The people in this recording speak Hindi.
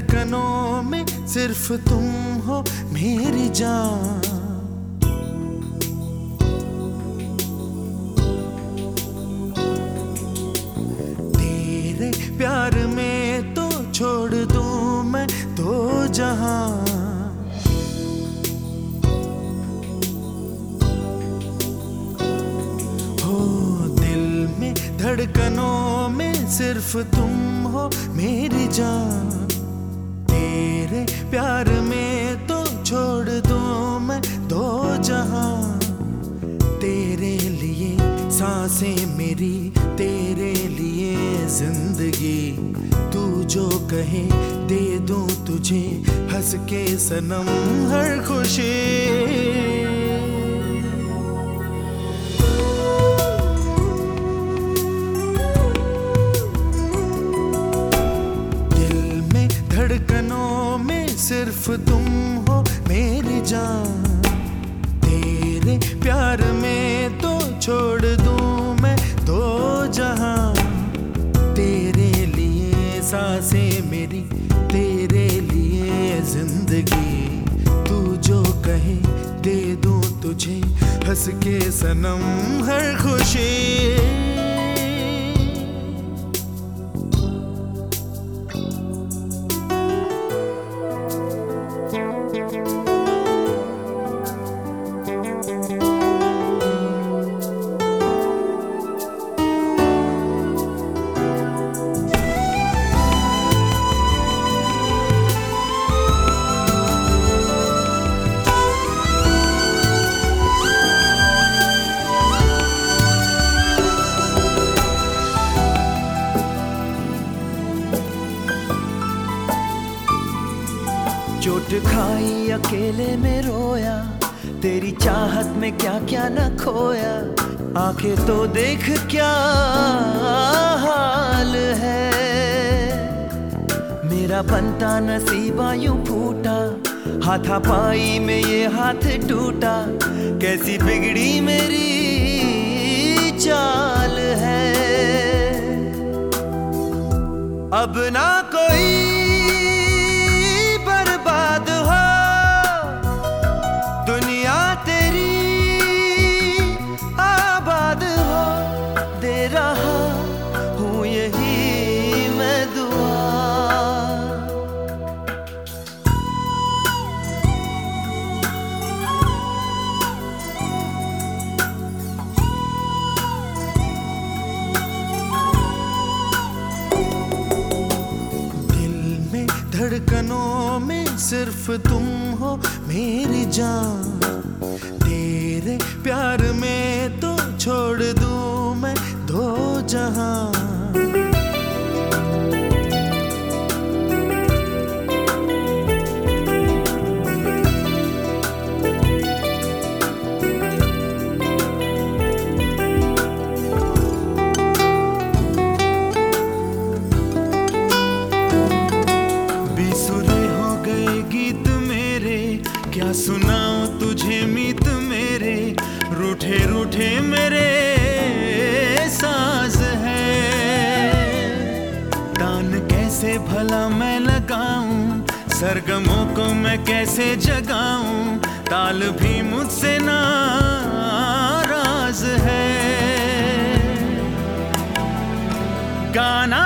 धड़कनों में सिर्फ तुम हो मेरी जान। तेरे प्यार में तो छोड़ दूं मैं दो जहां। हो दिल में धड़कनों में सिर्फ तुम हो मेरी जान। तेरे प्यार में तो छोड़ दूं मैं दो जहां। तेरे लिए सांसें मेरी, तेरे लिए जिंदगी। तू जो कहे दे दूं तुझे हंस के सनम हर खुशी। धड़कनों में सिर्फ तुम हो मेरी जान। तेरे प्यार में तो छोड़ दूं मैं दो जहां। तेरे लिए सांसें मेरी, तेरे लिए जिंदगी। तू जो कहे दे दूं तुझे हंस के सनम हर खुशी। चोट खाई अकेले में रोया, तेरी चाहत में क्या क्या न खोया। आंखें तो देख क्या हाल है। मेरा बनता नसीबा यूं फूटा, हाथापाई में ये हाथ टूटा। कैसी बिगड़ी मेरी चाल है। अब ना कोई बर्बाद हो, दुनिया तेरी आबाद हो। दे रहा हूँ यही मैं दुआ। धड़कनों में सिर्फ तुम हो मेरी जान। तेरे प्यार में तो छोड़ दूं मैं दो जहां। क्या सुनाऊं तुझे मीत मेरे, रूठे रूठे मेरे साज है। तान कैसे भला मैं लगाऊं, सरगमों को मैं कैसे जगाऊं। ताल भी मुझसे नाराज है। गाना